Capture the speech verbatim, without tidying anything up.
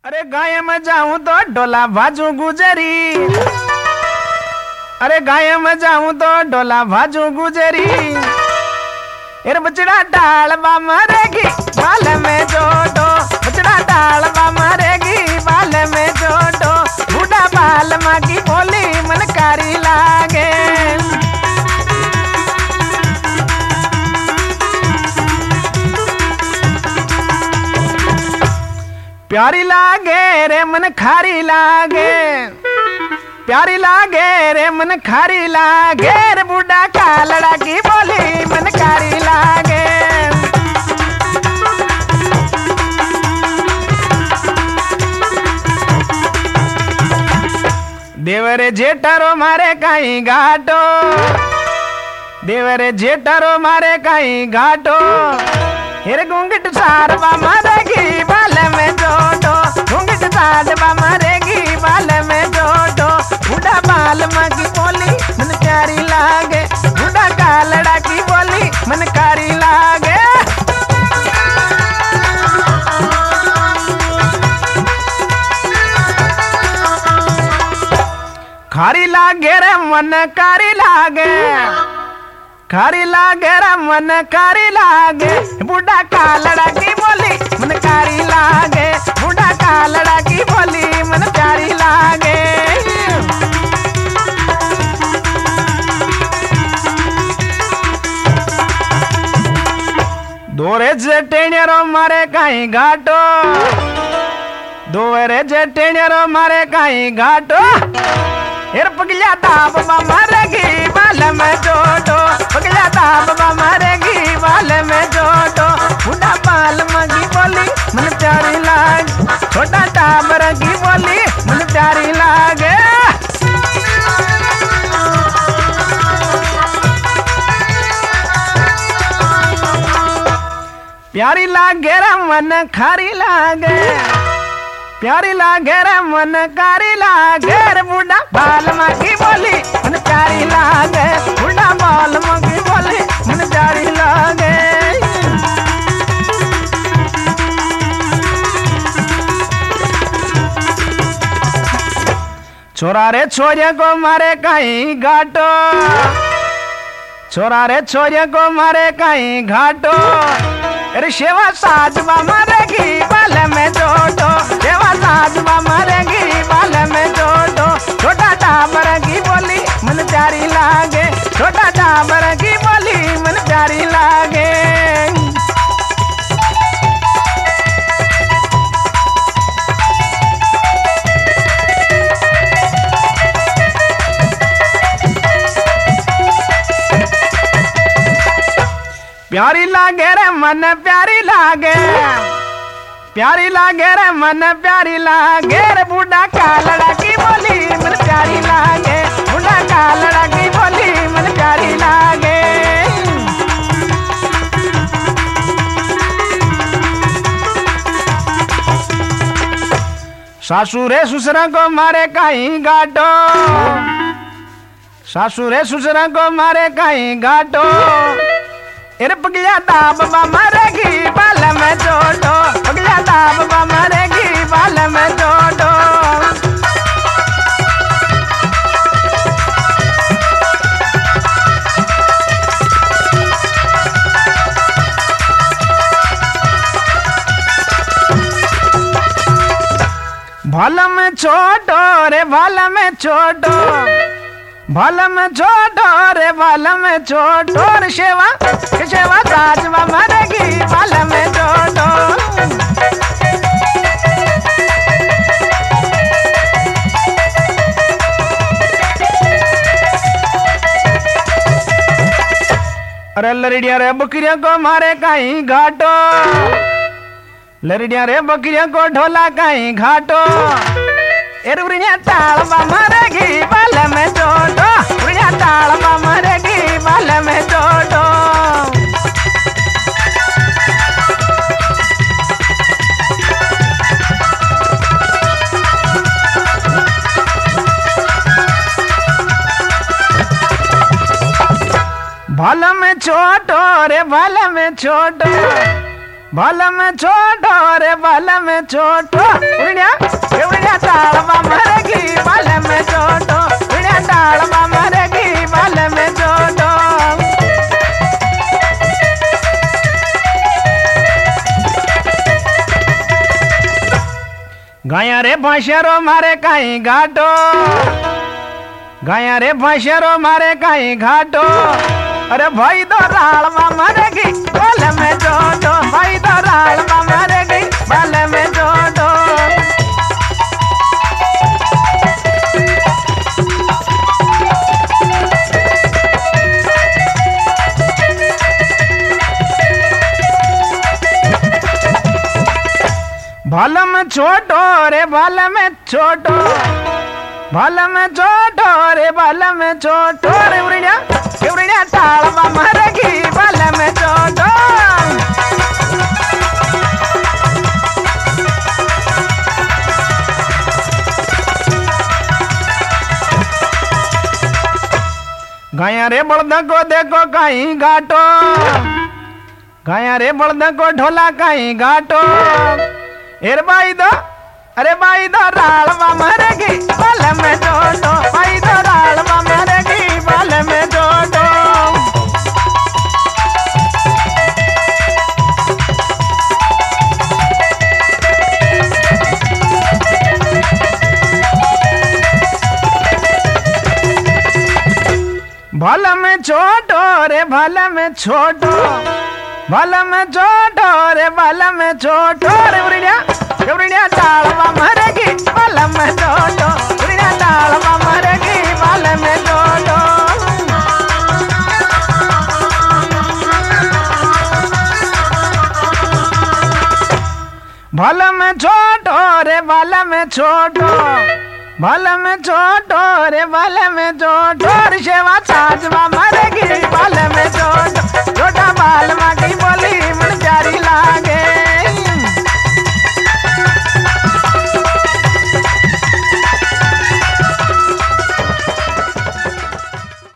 अरे गाय में जाऊं तो डोला भाजू गुजरी, अरे गाय में जाऊं तो डोला भाजू गुजरी। एर बचड़ा डाल बा मारेगी बाल में जोड़ो, बचड़ा डाल बा मारेगी बाल में जोड़ो। बूढ़ा बाल माँ की बोली मनकारी लागे, प्यारी लागे रे मन खारी लागे, प्यारी लागे रे मन खारी लागे। रे बूढ़ा का लड़ा की बोली मन कारी लागे। देवरे जेठारो मारे कहीं घाटो, देवरे जेठारो मारे कहीं घाटो। हेरे घूंघट सारवा मारेगी बाल में जोड़ो, घूंघट सारवा मारेगी बाल में जोड़ो। बूढ़ा बाल माँ की बोली मन प्यारी लागे, बूढ़ा का लड़ा की बोली मन कारी लागे। खारी लागे रे मन कारी लागे, खारी लागे रे मन कारी लागे। बूढ़ा का लड़ा की बोली मन कारी लागे, बूढ़ा का लड़ा की बोली मन प्यारी लागे। दोरे जेटेणियरो मारे कहीं घाटो, दोरे जेटेणियरो मारे कहीं घाटो। एर पगलिया ताप मारेगी बाल में जोड़ो, पगलिया ताप मारेगी बाल में जोड़ो। बूढ़ा बाल माँ की बोली मन प्यारी लागे, छोटा टाबर की बोली मन प्यारी लागे। प्यारी लागे रे मन खारी लागे, प्यारी लागे रे मन कारी लागे। रे बूढ़ा बाल माँ की बोली मन प्यारी लागे, बूढ़ा बाल माँ की बोली मन प्यारी लागे। छोरा रे छोरे को मारे कहीं घाटो, छोरा रे छोरे को मारे कहीं घाटो। अरे शेवा साजवा मारेगी बाल में जोड़ो, शेवा साजवा मारेगी बाल में जोड़ो। छोटा टाबर की बोली मन प्यारी लागे, छोटा टाबर की बोली मन प्यारी लागे। प्यारी लागे रे मन प्यारी लागे, प्यारी लागे रे मन प्यारी लागे। रे बूढ़ा का लड़ा की बोली मन प्यारी लागे, बूढ़ा का लड़ा की बोली मन प्यारी लागे। सासुरे ससुरा को मारे कहीं घाटो, सासुरे ससुरा को मारे कहीं घाटो। एर पगलिया ताप मारेगी बाल में जोड़ो, पगलिया ताप मारेगी बाल में जोड़ो। भाल में छोटो रे भाल में छोटो, भाल में छोटो रे भाल में छोटो। रे शेवा शेवा साजवा मारेगी बाल में छोटो। अरे लड़िया रे बकरिया को मारे कहीं घाटो, लड़िया रे बकरिया को ढोला कहीं घाटो। एरुरिया तालबा मारेगी बाल में जोड़ो, उरिया तालबा मारेगी बाल में जोड़ो। भाल में छोटो रे भाल में छोटो, भाल में छोटो रे भाल में छोटो। उरिया गाया रे भाषरो मारे काई घाटो, गाया रे भाषरो मारे काई घाटो। अरे भाई दो राल मरेगी बाल में जोड़ो, भाई दो राल मरेगी बाल में जोड़ो। भल में छोटो रे भल में छोटो, भल में छोटो रे भल में छोटो रे उड़िया उड़िया ताल मरेगी भल में छोटो। गाया रे बड़द को देखो कहीं घाटो, गाया रे बड़द को ढोला कहीं घाटो। एर भाई दो अरे भाई दो राल मरेगी बाल में जोड़ो, भाई दो राल मरेगी बाल में जोड़ो। भल में छोटो रे भल में छोटो, भल में छोटो रे भल में छोटो रे उड़िया उड़िया ताल मरेगी बाल में जोड़ो, उड़िया ताल मरेगी बाल में जोड़ो। भल में छोटो रे भल में छोटो, भल में छोटो रे भल में छोटो रे सेवा साजवा मरेगी बाल में जोड़ो, छोटा बाल माँ की